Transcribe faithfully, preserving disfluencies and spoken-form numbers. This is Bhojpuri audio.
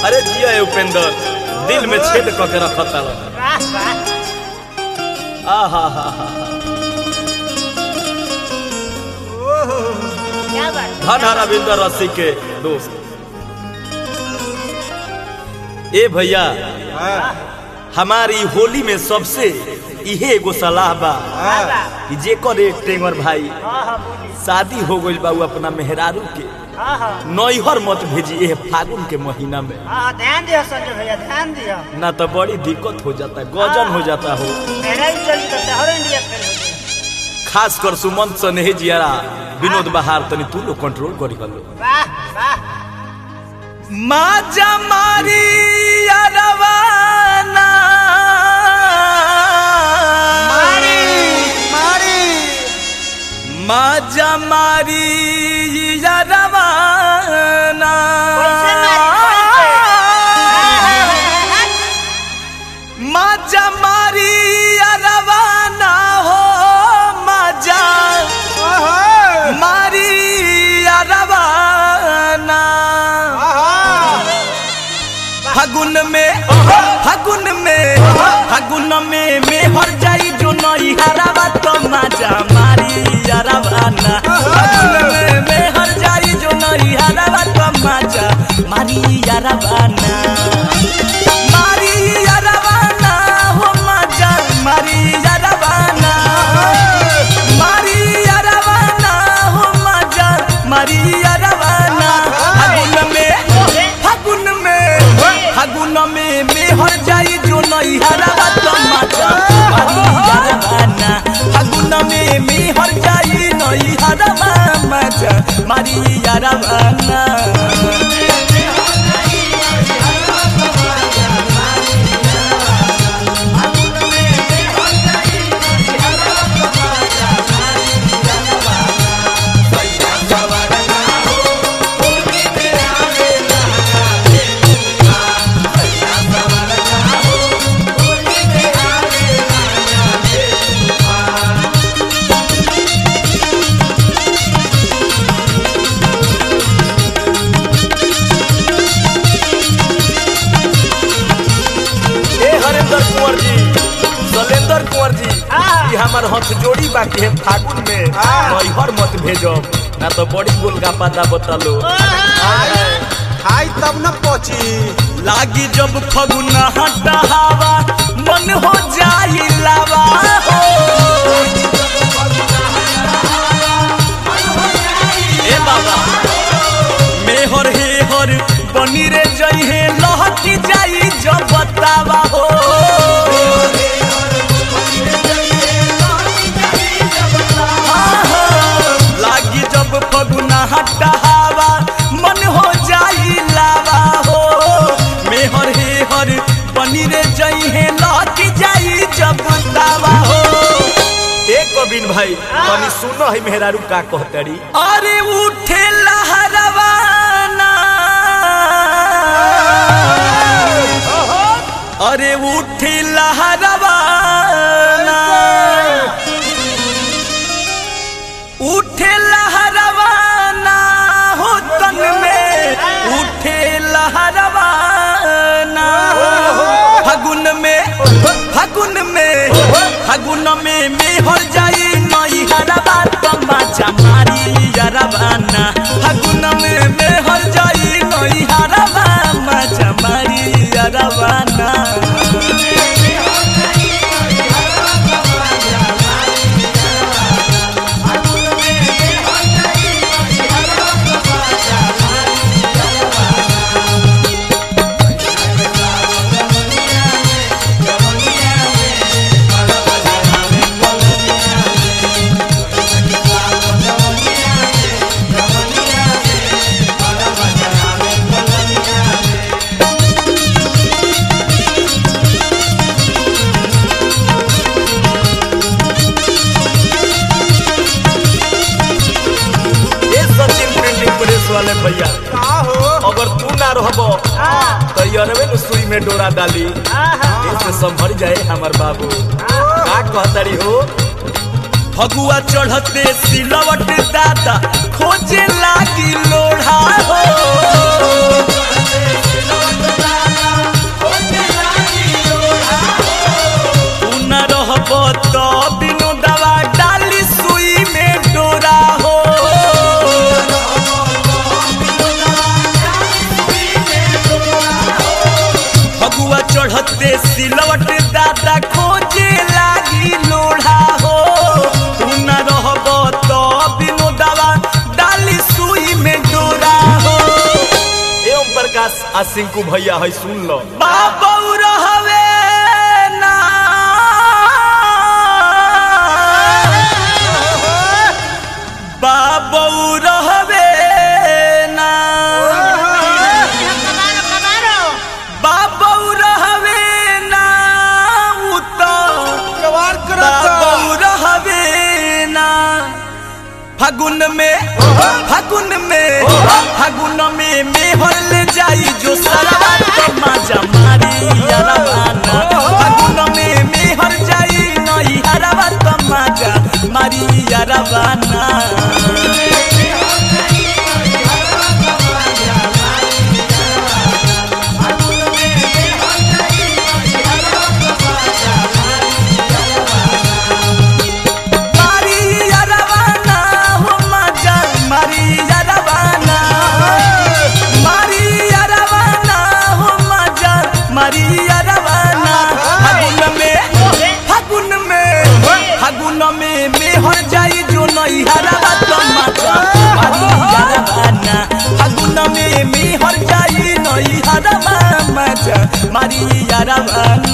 अरे जिया है उपेंद्र दिल में छेद करके रखता आहा हा हा धन रविंद्र रसी के दोस्त ए भैया हमारी होली में सबसे इहे एगो सलाह बा कि जेकर एक टेंगर भाई शादी हो गइल बा अपना मेहरारू के नैहर मत भेजी ए फागुन के महीना में। ध्यान दिया संजय भैया ध्यान दिया ना तो बड़ी दिक्कत हो जाता गजन हो जाता हो खास कर सुमंत सनेही जियारा विनोद बहार तनी तू लोग कंट्रोल करी गलो माजा मारी रवाना मारी मारी माजा मारी रवाना माजा मारी रवाना हो माजा मारी रवाना फागुन में फागुन में फागुन में में हर जाई जो नई हरावा तो माजा मारी रवाना फागुन में में हर जाई जो नई हरावा तो माजा मारी रवाना मारी रवाना हो माजा मारी रवाना मारी रवाना हो माजा मारी रवाना फागुन में फागुन में फागुन में में हर जाई जो नई हरावा तो माजा मारी रवाना फागुन में में हर जाई नई हरावा माजा मारी रवाना हमार हाथ जोड़ी बाकी है फागुन में नैहर मत भेजो ना तो बड़ी गोलगापा दा बतालो खाई तब न पची लागी जब फगुन हटा हवा मन हो जाई लावा हो ए बाबा मेहर हे हर बनी रे जई है लहकी जाई जब बतावा हो फगुना हटा हवा मन हो जाई लावा हो मेहर हे हर बनी रे जई है लौकी जाई जब दावा हो एक गोविंद भाई तनी सुनो है मेहरारू का कहतरी अरे उठे लहरवाना अरे उठे लहरवाना उठे लहरवाना हो तन में उठे लहरवाना फागुन में फागुन में फागुन में में हर जाई नई हरवा तमाचा मारी रवाना फागुन में में हर जाई नई हरवा माचा मारी रवाना वाले भैया अगर तू ना रहबो तो यरवे न सुई में डोरा डाली इससे संभल जाए हमार बाबू का कहतरी हो फगुआ चढ़ते सिलवट दादा खोजे लागी लोढ़ा हो प्रकाश आ सिंकू भैया है सुन लो। बाबू रहवे ना बाबू रहवे ना बाबू रहवे ना उतो बाबू रहवे ना फागुन में फागुन में फागुन में मेहर ले जाई जो सरवा तो मजा मारी यारवाना फागुन में मेहर जाई नई हरवा तो मजा मारी यारवाना मेहर जाई जो नई हरवा तो मजा मारी यारवाना फागुन में मेहर जाई नई हरवा मजा मारी यारवाना।